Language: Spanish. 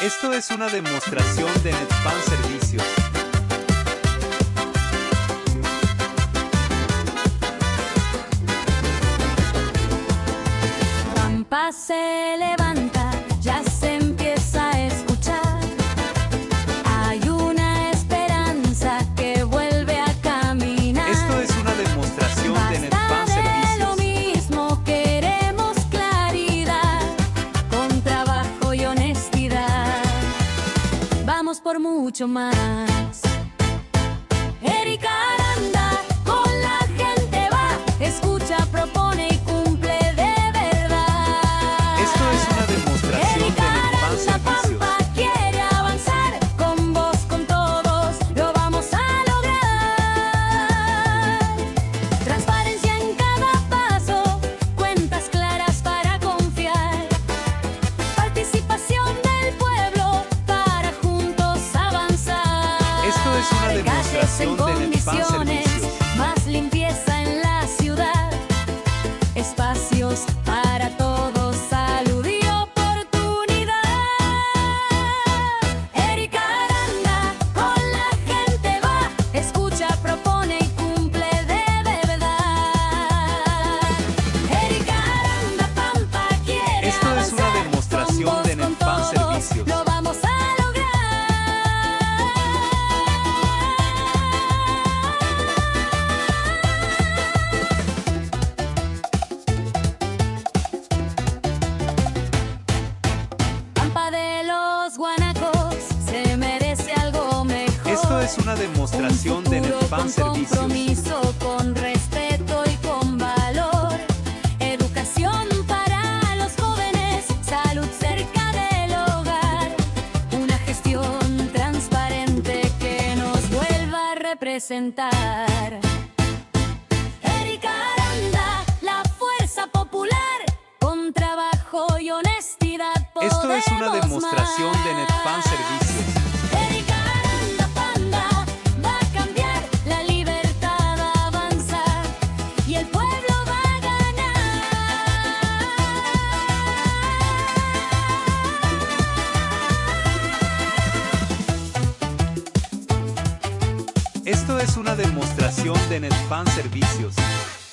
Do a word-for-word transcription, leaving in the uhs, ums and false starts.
Esto es una demostración de Netpan Servicios. Pampa se levanta, ya se empieza a escuchar. Hay una esperanza que vuelve a caminar. Esto es una demostración de Netpan Basta de Servicios. lo mismo, queremos claridad, con trabajo y honestidad. Vamos por mucho más. Erika Aranda con la gente va, escucha, propone y cumple de verdad. Esto es una demostración de Erika Netpan Aranda Servicios. Pampa quiere avanzar, con vos, con todos, lo vamos a lograr. Transparencia en cada paso, cuentas claras para confiar. Participación del pueblo para juntos avanzar. Esto es una Calles en demostración de Netpan condiciones, Servicios. más limpieza en la ciudad. Espacios para todos, salud y oportunidad. Erika Aranda con la gente va, escucha, propone y cumple de verdad. Erika Aranda Pampa quiere Esto es una avanzar, demostración con de vos, con Netpan todos, Servicios. lo vamos a Pampa de los guanacos se merece algo mejor. Esto es una demostración Un de futuro Netpan con Servicios. compromiso, con respeto y con valor. Educación para los jóvenes, salud cerca del hogar. Una gestión transparente que nos vuelva a representar. Erika Aranda, la fuerza popular, con trabajo y honestidad. Esto es una podemos demostración de Netpan más. Servicios. Erika Aranda Pampa va a cambiar, la libertad va a avanzar y el pueblo va a Esto es una demostración de Netpan Servicios.